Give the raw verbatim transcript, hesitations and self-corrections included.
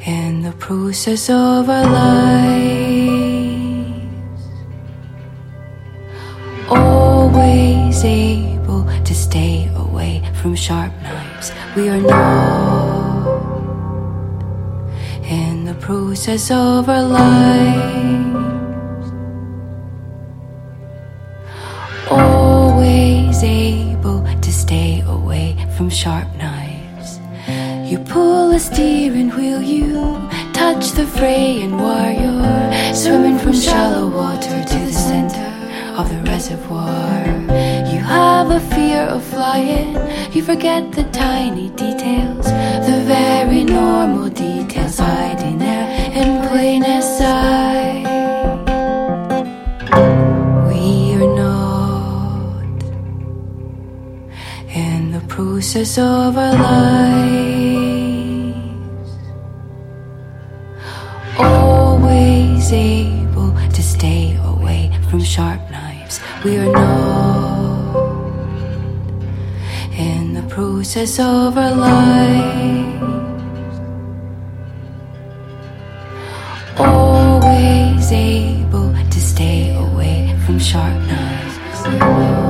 In the process of our lives, always able to stay away from sharp knives. We are not. In the process of our lives, always able to stay away from sharp knives. You pull a steering wheel, you touch the fray, and while you're swimming from shallow water to the center of the reservoir, you have a fear of flying. You forget the tiny details, the very normal details hiding there in plain sight. We are not. In the process of our lives, always able to stay away from sharp knives. We are not. In the process of our lives, always able to stay away from sharp knives.